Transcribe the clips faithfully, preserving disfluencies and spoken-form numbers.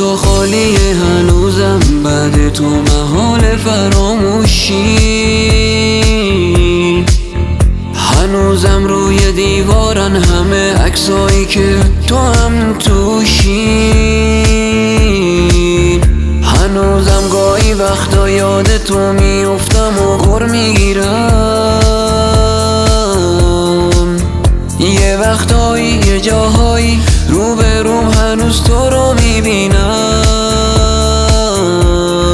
تو خالیه هنوزم، بعد تو محال فراموشی. هنوزم روی دیوارن همه عکسایی که تو هم توشی. هنوزم گاهی وقتا یاد تو میافتم و غر میگیرم. یه وقتایی یه جاهایی رو به روم هنوز تو رو میبینم.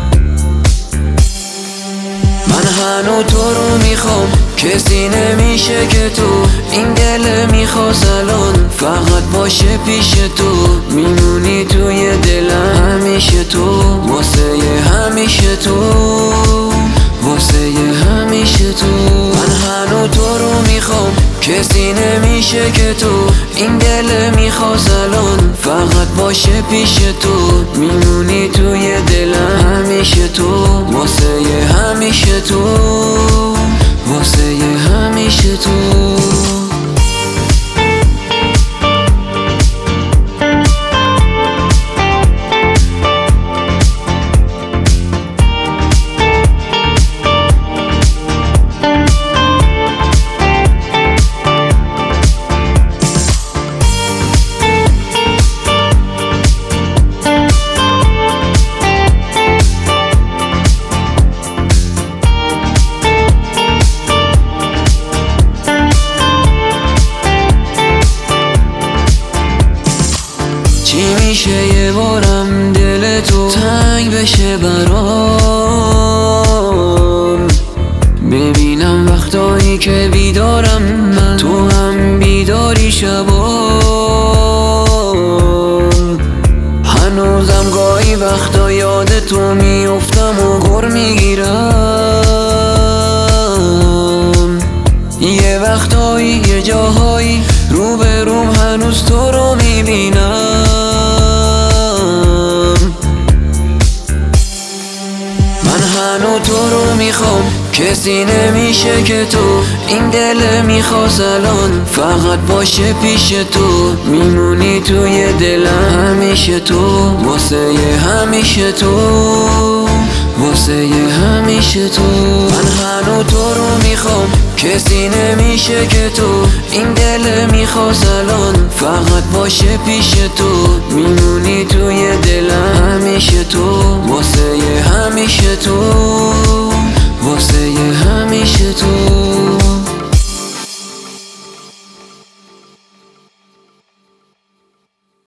من هنو تو رو میخوام، کسی نمیشه که تو این دل میخواست الان فقط باشه پیش تو. میمونی توی دلم همیشه تو، واسه همیشه تو، واسه همیشه تو. من هنو تو رو میخوام، کسی نمیشه که تو این دل میخواست الان فقط باشه پیش تو. میمونی توی دلم همیشه تو، واسه همیشه تو، واسه همیشه تو. چی میشه یه بارم دل تو تنگ بشه برام، ببینم وقتایی که بیدارم من تو هم بیداری شبام. هنوزم گاهی وقتا یاد تو میافتم و غر میگیرم. یه وقتایی یه جاهایی رو به روم هنوز تو رو میبینم. من هنو تو رو میخوام، کسی نمیشه که تو این دل میخواست الان فقط باشه پیش تو. میمونی توی دلم همیشه تو، واسه همیشه تو، واسه همیشه تو. من هنو تو رو میخوام، کسی نمیشه که تو این دل میخواست الان فقط باشه پیش تو. میمونی توی دلم همیشه تو، واسه همیشه تو.